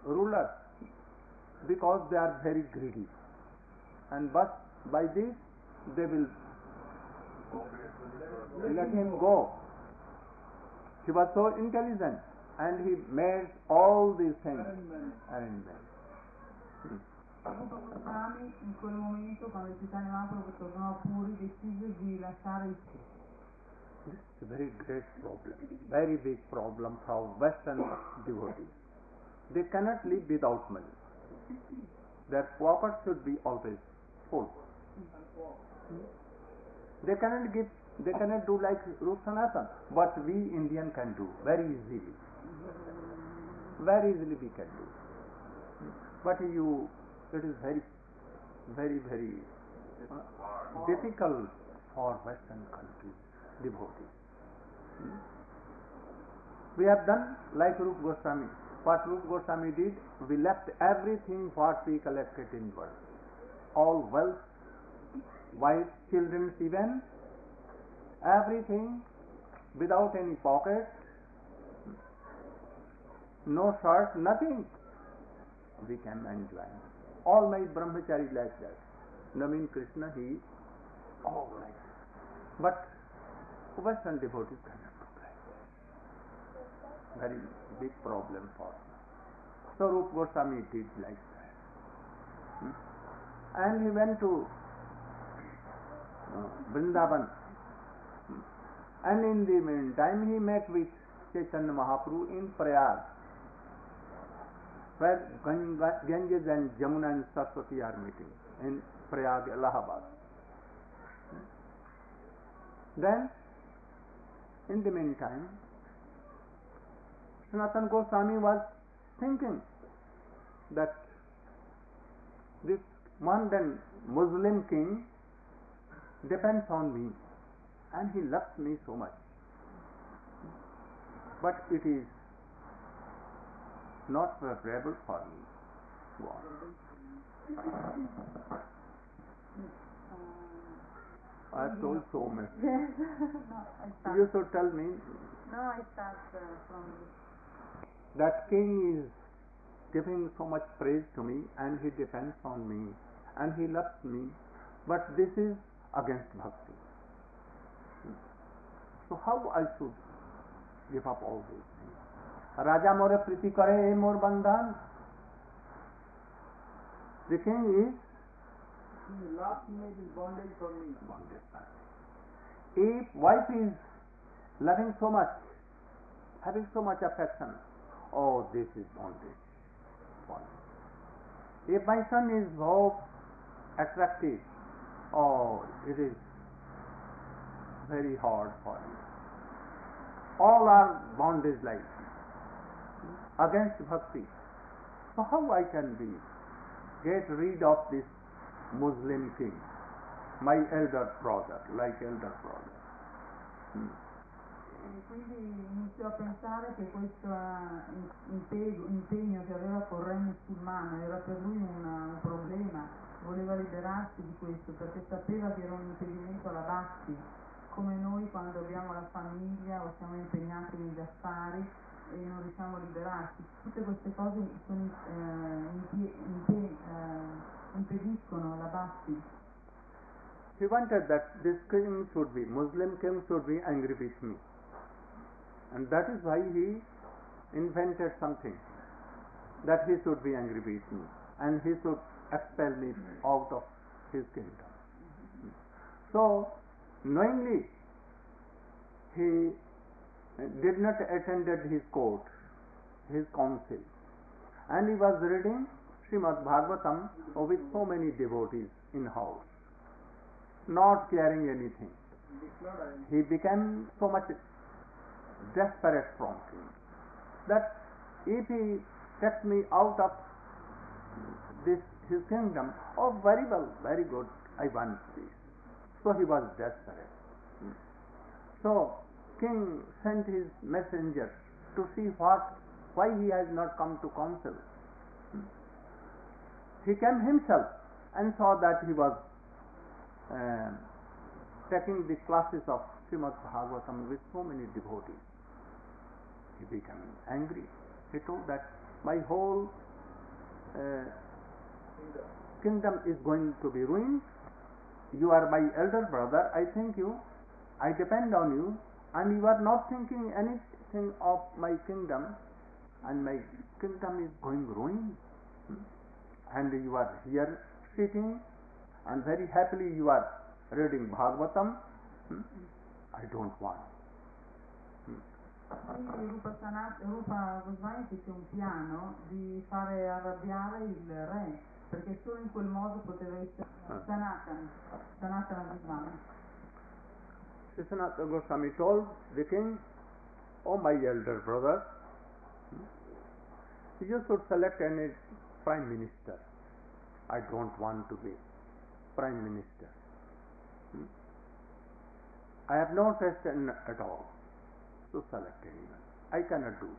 rulers because they are very greedy, and but by this they will let him go. He was so intelligent and he made all these things arrangements. Goswami in quel momento, quando Chaitanya Mahaprabhu tornò a Puri, decise di lasciare il cielo. This is a very great problem, very big problem for Western devotees. They cannot live without money. Their pockets should be always full. They cannot do like Rup Sanatan, but we Indian can do very easily. Very easily we can do. But it is very, very, very difficult for Western countries, devotees. We have done like Rupa Goswami. What Rupa Goswami did, we left everything what we collected in world. All wealth, wives, children, even, everything without any pocket, no shirt, nothing. We can enjoy. All my brahmachari like that. Naveen Krishna, he all like that. But Western devotees cannot do like that. Very big problem for them. So Rupa Goswami did like that. And he went to Vrindavan. And in the meantime he met with Chaitanya Mahaprabhu in Prayag, where Ganges and Jamuna and Saraswati are meeting in Prayag, Allahabad. Then, in the meantime, Sanatana Goswami was thinking that this modern Muslim king depends on me and he loves me so much. But it is not favorable for me. Go on. I have told so much. No, You should tell me. No, I start from That king is giving so much praise to me and he depends on me and he loves me, but this is against bhakti. So how I should give up all these things? Raja more priti kare more bandhan. The king is last image is bondage for me. If wife is loving so much, having so much affection, oh, this is bondage. If my son is so attractive, oh, it is very hard for me. All are bondage like against bhakti. So how I can get rid of this Muslim king, my elder brother, like elder brother. E quindi iniziò a pensare che questo impegno che aveva con il re musulmano era per lui un problema, voleva liberarsi di questo perché sapeva che era un impedimento alla bhakti, come noi quando abbiamo la famiglia o siamo impegnati negli affari e non riusciamo a liberarci. Tutte queste cose impediscono la bhakti. He wanted that this king should be, Muslim king should be angry with me. And that is why he invented something, that he should be angry with me and he should expel me out of his kingdom. So, knowingly, he did not attend his court, his council, and he was reading Srimad Bhagavatam with so many devotees in house, not caring anything. He became so much desperate from him that if he takes me out of this his kingdom, oh, very well, very good, I want this. So he was desperate. So king sent his messengers to see why he has not come to council. He came himself and saw that he was taking the classes of Srimad Bhagavatam with so many devotees. He became angry. He told that my whole uh, kingdom is going to be ruined. You are my elder brother, I thank you, I depend on you, and you are not thinking anything of my kingdom, and my kingdom is going ruined. And you are here sitting, and very happily you are reading Bhagavatam. I don't want. Quindi Rupa Goswami fece un piano di fare arrabbiare il re, perché solo in quel modo poteva essere Sanatana Goswami. Sanatana Goswami told the king, "Oh my elder brother, you should select any prime minister. I don't want to be prime minister. I have no taste in at all to select anyone. I cannot do."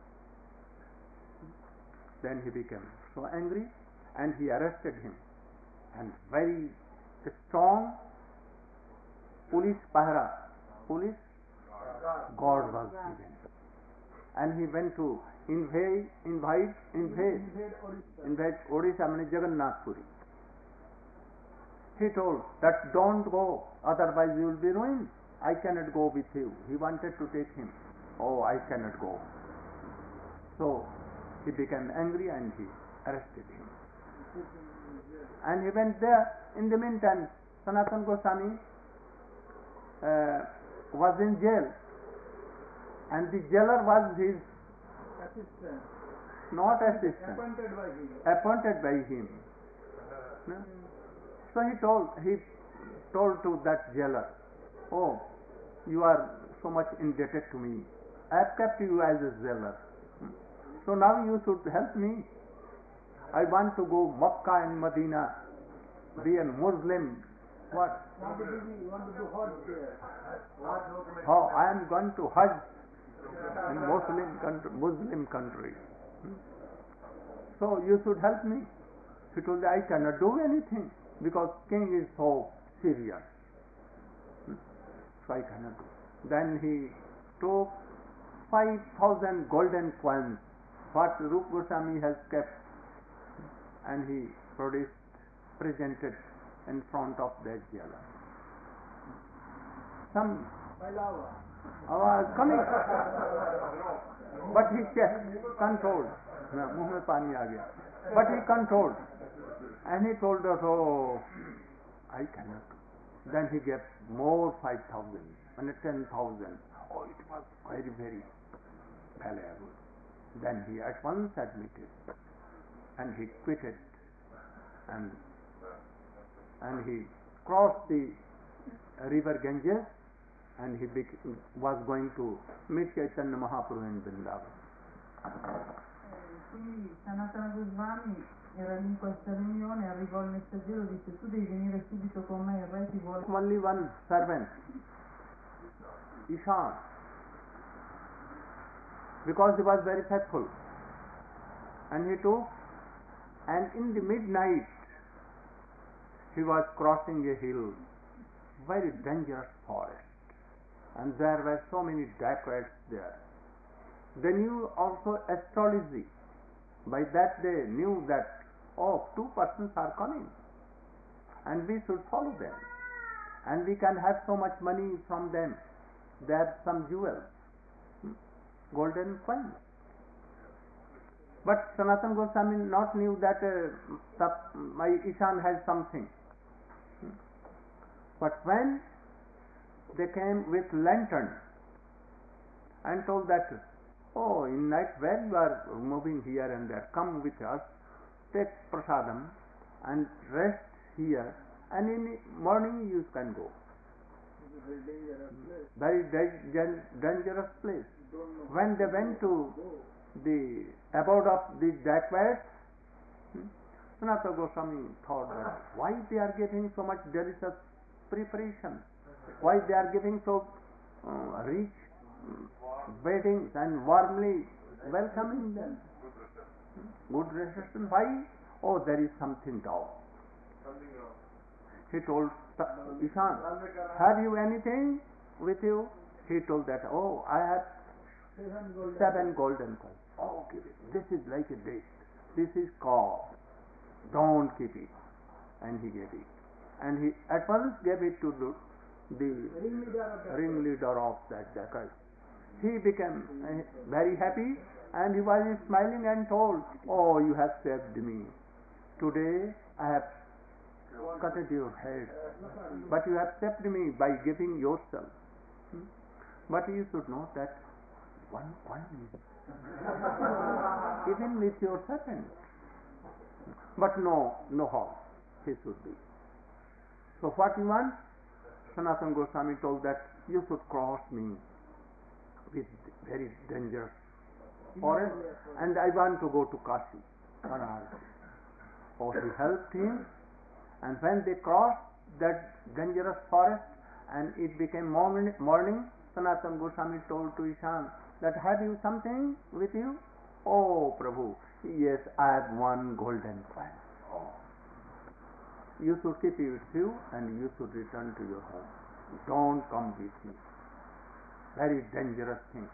Then he became so angry and he arrested him, and very strong police guard was given, and he went to invade Odisha, means Jagannath Puri. He told that don't go, otherwise you will be ruined. I cannot go with you. He wanted to take him. Oh, I cannot go. So he became angry and he arrested him. And he went there. In the meantime, Sanatana Goswami was in jail, and the jailer was his assistant. Not assistant. Appointed by him. Appointed by him. No? So he told to that jailer, "Oh, you are so much indebted to me. I have kept you as a jailer. So now you should help me. I want to go Makkah and Medina, be a Muslim." What? You want to do Hajj there. How? I am going to Hajj in Muslim country. So you should help me. He told, "I cannot do anything because king is so serious. So I cannot do." Then he took 5,000 golden coins, what Rupa Goswami has kept, and he presented in front of that jailer. Some was coming, but he kept controlled. मुंह में पानी आ गया. But he controlled, and he told us, "Oh, I cannot." Then he gave more 5,000 and 10,000. Oh, it was very, very valuable. Then he at once admitted, and he quitted, and he crossed the river Ganges, and he was going to meet Chaitanya Mahaprabhu in Vrindavan. Quindi Sanatana Goswami era lì in questa riunione, arrivò il messaggero e disse: "Tu devi venire subito con me, il re ti vuole." Only one servant, Ishan, because he was very faithful, and he took, and in the midnight he was crossing a hill, very dangerous forest, and there were so many dacoits there. They knew also astrology. By that they knew that, oh, 2 persons are coming, and we should follow them, and we can have so much money from them. They have some jewels, golden coins. But Sanatana Goswami not knew that my Ishan has something. But when they came with lantern and told that, "Oh, in night when you are moving here and there, come with us, take prasadam and rest here, and in the morning you can go." Very dangerous place. When they went to the abode of the dacoits, Sanatana Goswami thought that why they are giving so much delicious preparation, why they are giving so rich weddings and warmly welcoming them, good reception. Why? Oh, there is something down. He told Ishan, "Have you anything with you?" He told that, "Oh, I have 7 golden coins." "Oh, give it. This is like a date. This is called don't keep it. And he gave it. And he at once gave it to the ringleader of that jackal. He became very happy, and he was smiling and told, "Oh, you have saved me. Today I have cut your head, but you have saved me by giving yourself." But you should know that one is even with your serpent. But no harm he should be. So what you want? Sanatana Goswami told that you should cross me with very dangerous forest, and I want to go to Kashi, Varanasi. So he helped him, and when they crossed that dangerous forest and it became morning, Sanatana Goswami told to Ishan that, "Have you something with you?" "Oh, Prabhu, yes, I have one golden coin." "Oh, you should keep it with you and you should return to your home. Don't come with me. Very dangerous thing."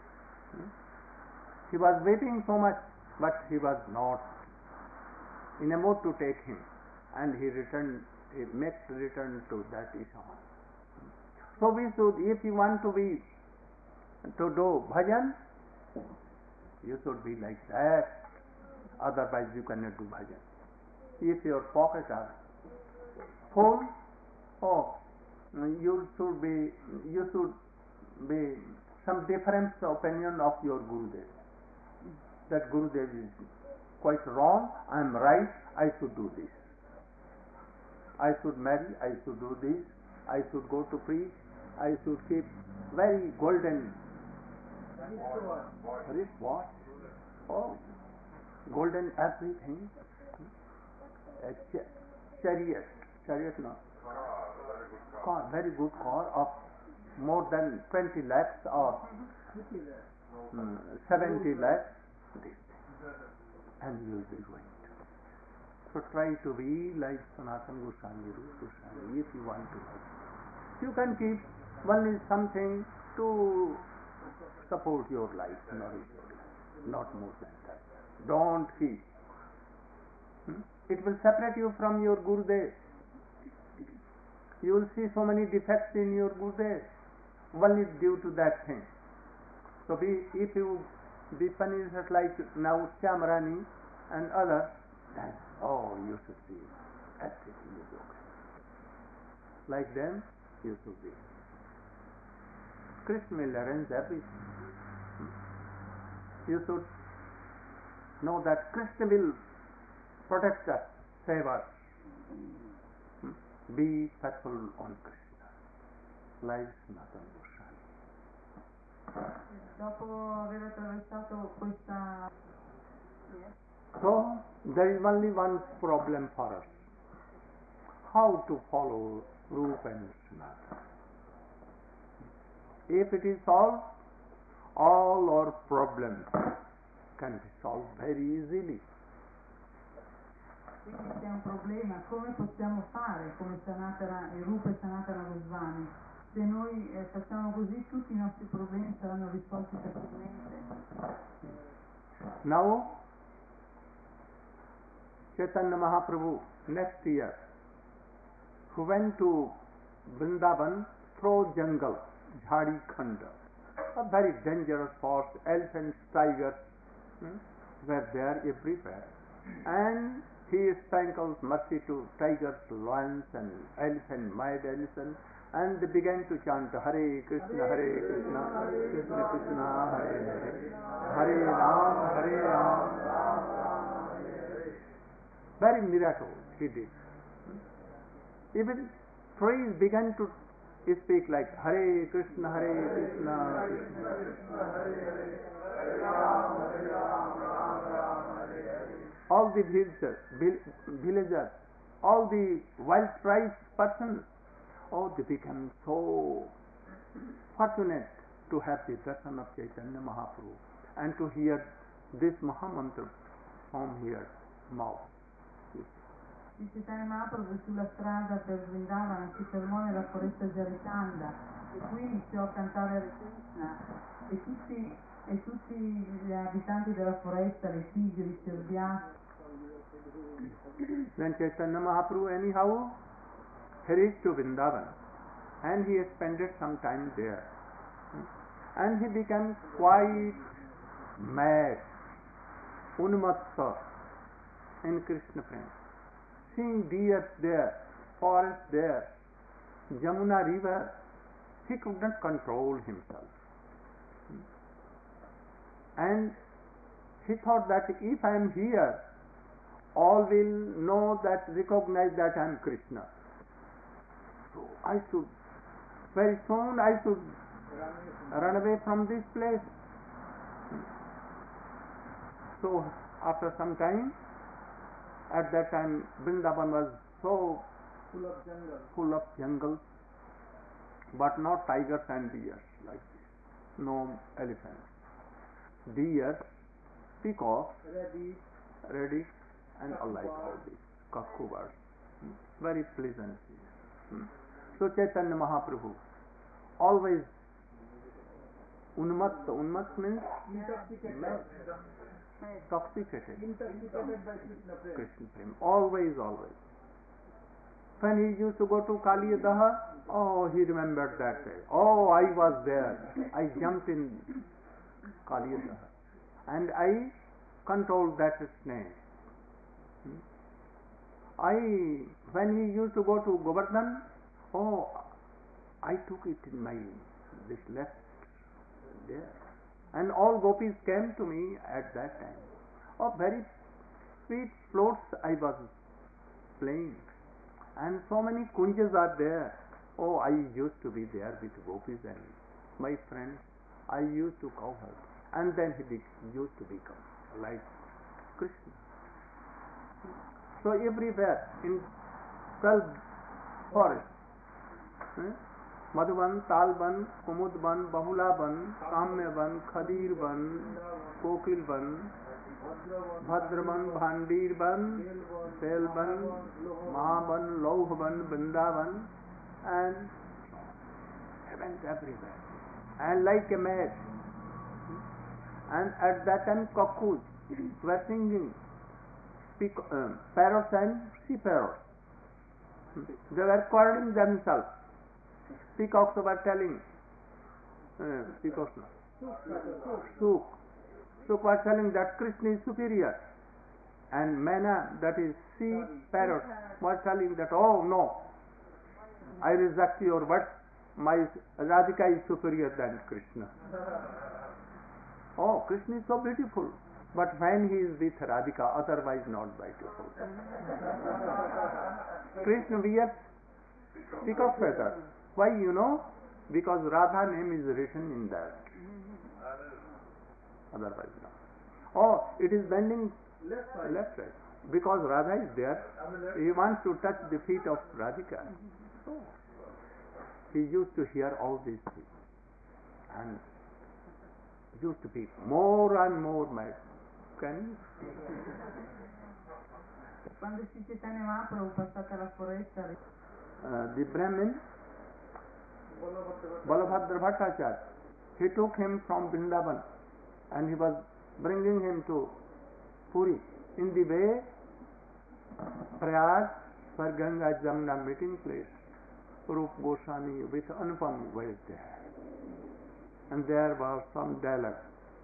He was waiting so much, but he was not in a mood to take him, and he made return to that Ishan. So we should, if you want to do bhajan, you should be like that. Otherwise you cannot do bhajan. If your pockets are full, you should be some different opinion of your Gurudev. That Gurudev is quite wrong, I am right, I should do this. I should marry, I should do this, I should go to preach, I should keep very golden wristwatch, golden everything. A chariot no, car, very good car of more than 20 lakhs or 70 lakhs, and you will be going to. So try to be like Sanatana Goswami, Rupa Goswami, if you want to have. You can keep only something to support your life, nourish your life, not more than that. Don't keep. It will separate you from your Gurudev. You will see so many defects in your Gurudev, only due to that thing. So if you be punished like now Shyamrani and others, then you should see everything is okay. Like them, you should be. Krishna will arrange everything. You should know that Krishna will protect us, save us. Be faithful on Krishna, like Sanatana Goswami. Dopo aver attraversato questa... So, there is only one problem for us. How to follow Rupa and Sanatana. If it is solved, all our problems can be solved very easily. Quindi c'è un problema, come possiamo fare come Sanatana e Rupa e Sanatana Goswami? Se noi facciamo così, tutti i nostri problemi saranno risolti facilmente. Now, Chaitanya Mahaprabhu next year, who went to Vrindavan through jungle, Jhadi Khanda, a very dangerous forest, elephants, tigers were there everywhere, and he sprinkles mercy to tigers, lions and elephant, mad elephant, and they began to chant Hare Krishna, Krishna Krishna, Hare Hare, Hare Ram, Hare Ram. Very miracle he did. Even trees began to speak like Hare Krishna, Krishna Krishna, Hare Hare, Hare Ram, Hare Ram, Ram Ram, Hare Hare. All the villagers, all the wild tribes persons, they become so fortunate to have the darshan of Chaitanya Mahaprabhu and to hear this Mahamantra from his mouth. Il Chaitanya Mahaprabhu sulla strada per Vrindavan si fermò nella foresta Jarikanda e qui iniziò a cantare Hare Krishna e tutti gli abitanti della foresta, le tigri, i cerbiati, Then Chaitanya Mahaprabhu anyhow reached to Vrindavan and he spent some time there. And he became quite mad, unmatta in Krishna prema. Seeing deer there, forest there, Jamuna river, he could not control himself. And he thought that if I am here, all will know that, recognize that I am Krishna. So I should, very soon I should run away from this place. So after some time, at that time Vrindavan was so full of jungles, but not tigers and deers like this. No elephants. Deer, peacocks, rabbits, and alike all these cuckoo birds. Very pleasant. So Chaitanya Mahaprabhu always unmatta. Unmatta means intoxicated. Krishna prema. Always. When he used to go to Kaliyadaha, oh, he remembered that day. Oh, I was there. I jumped in Kaliyadaha and I controlled that snake. When he used to go to Govardhan, oh, I took it in my this left there. And all gopis came to me at that time. Oh, very sweet floats I was playing. And so many kunjas are there. Oh, I used to be there with gopis and my friends. I used to cow herd. And then he used to become like Krishna. So everywhere in 12 forests, Madhuban, Talban, Kumudban, Bahulaban, Kamyaban, Khadirban, Kokilban, Bhadraban, Bhandirban, Selban, Mahaban, Lauhban, Vrindavan, and heavens everywhere. And like a mad. And at that time cuckoos were singing, parrots and sea parrots. They were quarreling themselves. Peacocks were telling, Suk was telling that Krishna is superior. And Mana, that is sea parrot, was telling that, oh no, I reject your words, my Radhika is superior than Krishna. Oh, Krishna is so beautiful, but when he is with Radhika, otherwise not beautiful. Krishna wears peacock feather. Why, you know? Because Radha name is written in that. Otherwise not. Oh, it is bending left right. Because Radha is there, he wants to touch the feet of Radhika. So, he used to hear all these things. And used to be more and more mad. Can you? Quando Sri Chaitanya Mahaprabhu passata alla foresta, The Brahmin Balabhadra Bhattacharya, he took him from Vrindavan and he was bringing him to Puri. In the way, Prayag for Ganga Jamuna meeting place, Rup Goswami with Anupam was there. And there was some dialogue.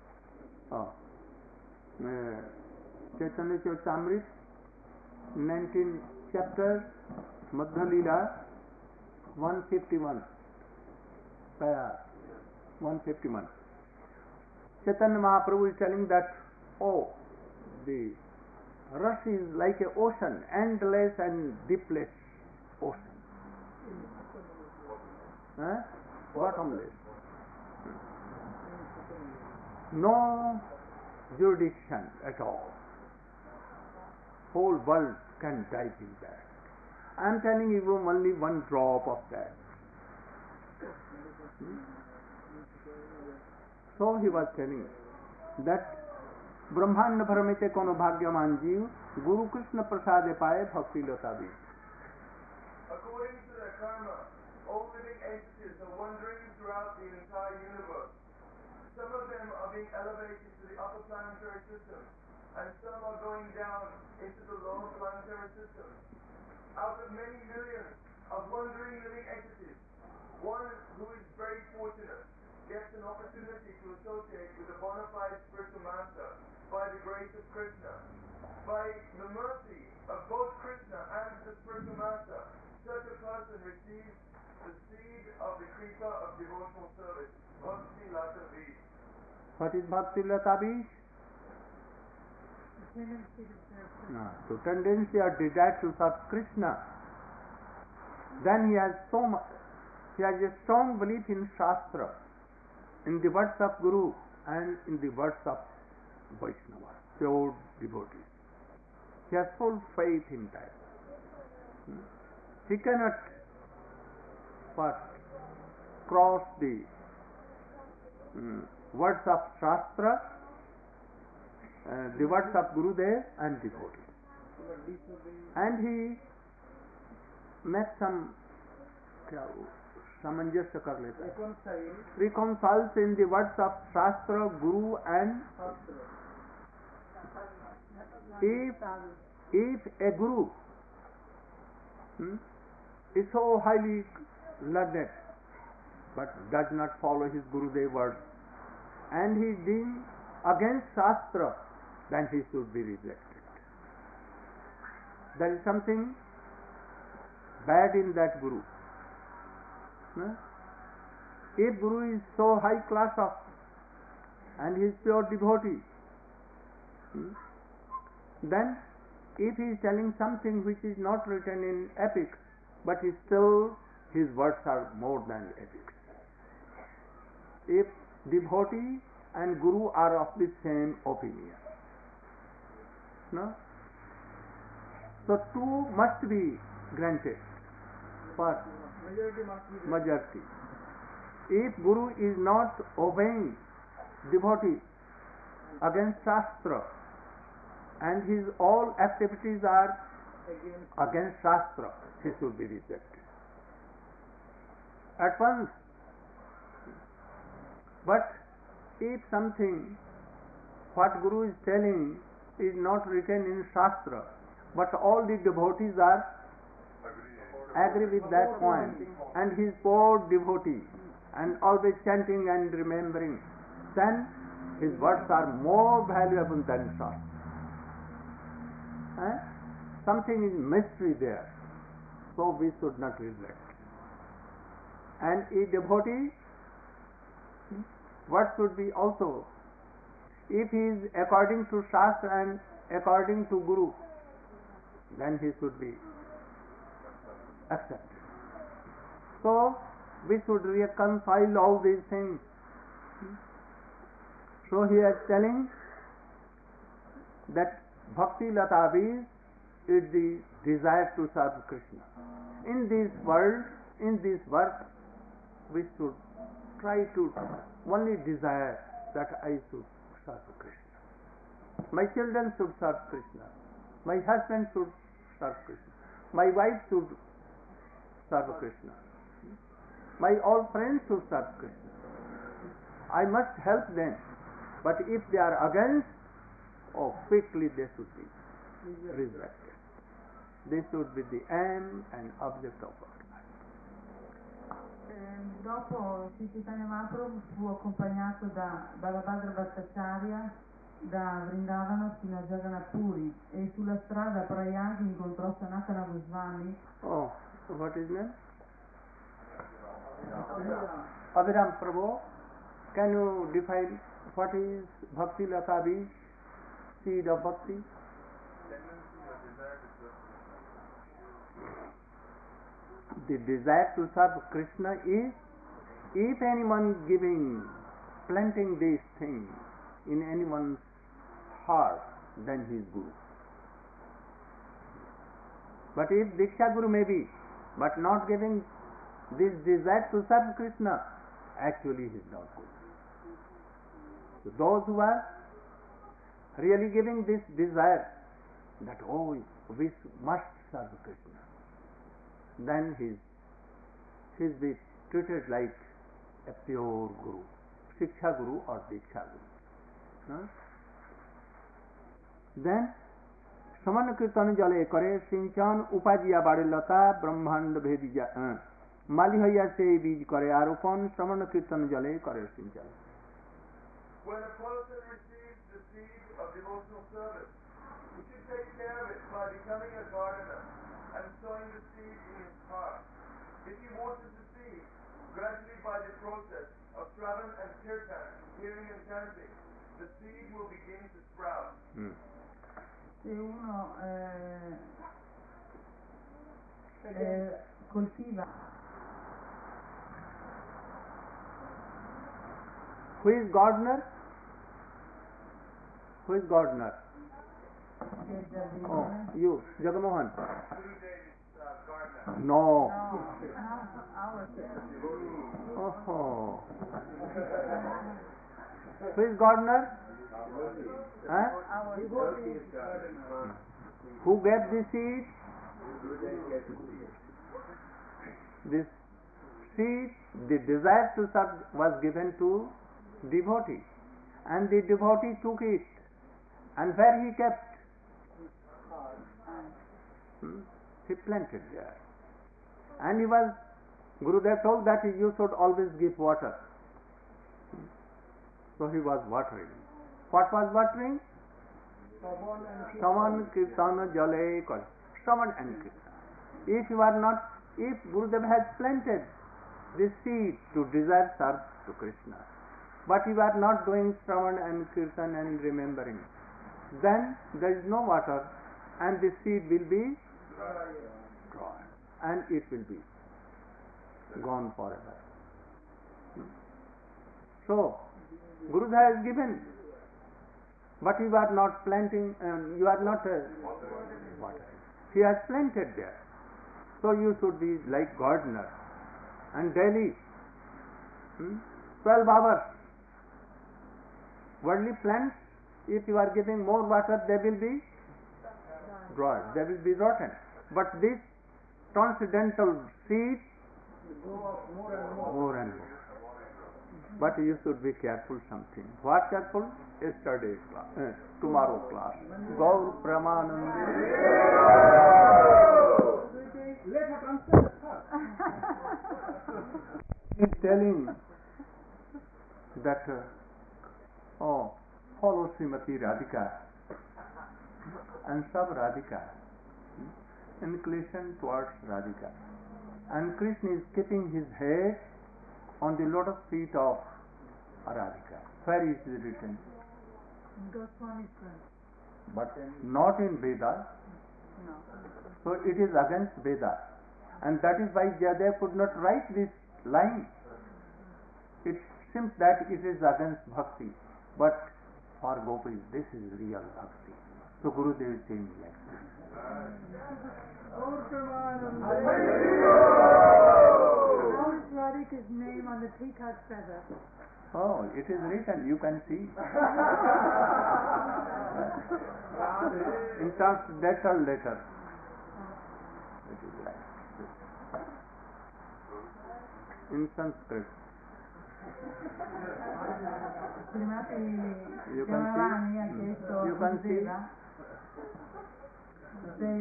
Chaitanya Charitamrita, 19th chapter, Madhya Leela, 151. 151. Chaitanya Mahaprabhu is telling that, oh, the rush is like an ocean, endless and deepless ocean. Bottomless. No jurisdiction at all. Whole world can dive in that. I am telling you only one drop of that. So he was telling that Brahmanda Paramite Kono Bhagyaman Jeev Guru Krishna Prasade Paye Bhakti Lata Bhi. According to their karma, all living entities are wandering throughout the entire universe. Some of them are being elevated to the upper planetary system, and some are going down into the lower planetary system. Out of many millions of wandering living entities, one who is very fortunate gets an opportunity to associate with a bona fide spiritual master by the grace of Krishna. By the mercy of both Krishna and the spiritual master, such a person receives the seed of the kripa of devotional service, Bhakti Lata Beej. What is Bhakti Lata Beej? So tendency or desire to serve Krishna. Then he has a strong belief in Shastra, in the words of Guru and in the words of Vaishnava, pure devotees. He has full faith in that. He cannot first cross the words of Shastra, the words of Gurudev and devotees. And he makes some सामंजस्य कर लेता है, reconciles in the words of Shastra, Guru and if a Guru is so highly learned but does not follow his Gurudev words and he is doing against Shastra, then he should be rejected. There is something bad in that Guru. If Guru is so high class of and he is pure devotee, then if he is telling something which is not written in epics, but still his words are more than epics. If devotee and Guru are of the same opinion, so two must be granted. First, majority. If Guru is not obeying devotee against Shastra and his all activities are against Shastra, he should be rejected at once. But if something what Guru is telling is not written in Shastra, but all the devotees are agree with that point, and he is poor devotee and always chanting and remembering, then his words are more valuable than Shastra. Something is mystery there, so we should not reject. And a devotee, what should be also, if he is according to Shastra and according to Guru, then he should be accepted. So we should reconcile all these things. So he is telling that Bhakti Lata Beej is the desire to serve Krishna. In this world, in this work, we should try to only desire that I should serve Krishna. My children should serve Krishna. My husband should serve Krishna. My wife should serve Krishna. My all friends should serve Krishna. I must help them. But if they are against, quickly they should be rejected. This should be the aim and object of our life. Dopo Sri Chaitanya Mahaprabhu fu accompagnato da Balabhadra Bhattacharya da Vrindavana fino a Jagannath Puri e sulla strada a Prayag incontrò Sanatana Goswami. Oh, what is name? Abhiram Prabhu, can you define what is Bhakti Lata Beej, seed of Bhakti? The desire to serve Krishna is, if anyone planting this thing in anyone's heart, then he is Guru. But if Diksha Guru may be, but not giving this desire to serve Krishna, actually he is not Guru. So those who are really giving this desire that, we must serve Krishna, then he is be treated like a pure Guru, Shiksha Guru or Diksha Guru. Then Samana Kirtan Jale Kore Sinchan Upajiya Badilata Brahmand Bhedija Mali Hoya Se Bij Kore Aropon Samana Kirtan Jale Kore Sinchan. When a person receives the seed of devotional service, he should take care of it by becoming a gardener and sowing the seed in his heart. If he waters the seed, gradually by the process of Shravan and Kirtan, hearing and chanting, the seed will begin to sprout. Se uno coltiva. Who is gardener? Who is gardener? Oh, you, Jagamohan. No. Oh. Who is gardener? Huh? Who gave the seed? This seed, the desire to serve was given to devotee, and the devotee took it, and where he kept? He planted there, and he was, Gurudev told that you should always give water. So he was watering. What was watering? Saman Kirtana Jale Kar. Saman and Kirtan. If Gurudev has planted this seed to desire service to Krishna, but you are not doing Shravan and Kirtan and remembering, then there is no water, and the seed will be dry, and it will be gone forever. So, Gurudev has given, but you are not planting, you are not watering. He has planted there. So you should be like gardener, and daily 12 hours. Worldly plants, if you are giving more water, they will be dry, they will be rotten. But this transcendental seed, more and more. But you should be careful something. What careful? Yesterday's class, tomorrow class. Gaur Pramanandi. He is telling that follow Srimati Radhika and sub Radhika, inclination towards Radhika, and Krishna is keeping his head on the lotus feet of Radhika. Where is it written? But not in Veda. No. So it is against Veda, and that is why Jayadev could not write this line. It seems that it is against bhakti, but for gopis this is real bhakti. So Gurudev is saying like this. How is Radhika's name on the peacock feather? Oh, it is written, you can see. In transcendental letter. It is like this. In Sanskrit. You can Giovanni ha see. chiesto You can see. se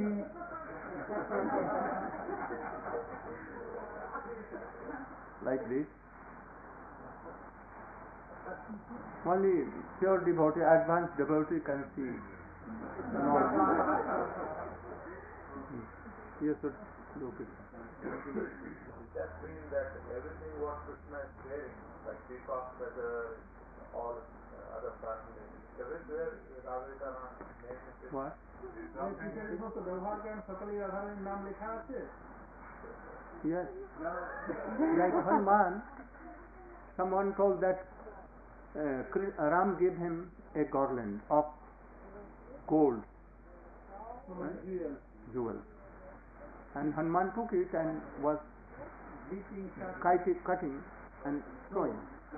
Like this. Only pure devotee, advanced devotee can see. No. You should look it. That means that everything what Krishna is wearing, like peacock feather, all other fascinating, everywhere Radharani name is. What? Yes. Like Hanuman, someone told that Ram gave him a garland of gold, jewels, and Hanuman took it and was cutting and throwing.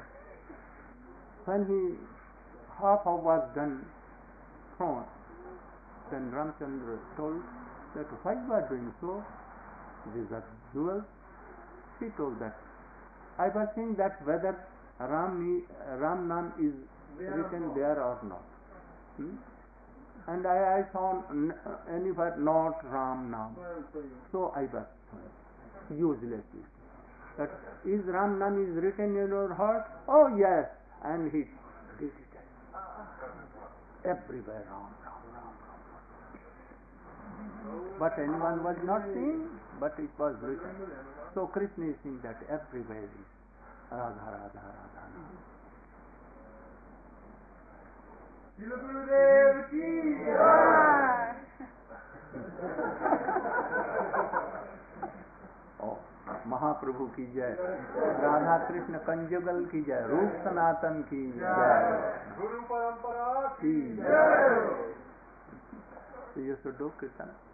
When half of was done thrown, then Ramchandra told that why you are doing so? These are jewels. He told that I was saying that whether Ram Nam is written there or not. and I saw anywhere not Ram Nam. So I was uselessly. But is Ram Nam is written in your heart? Oh yes, and he did it. Everywhere Ram, Ram, Ram, Ram. But anyone was not seeing, but it was written. So Krishna is saying that everywhere is Radha, Radha, Radha. Srila Gurudev ki jai. महाप्रभु की जय, Radha Krishna conjugal की जय, रूप सनातन की जय, गुरु परंपरा की जय. So you should do Kirtan.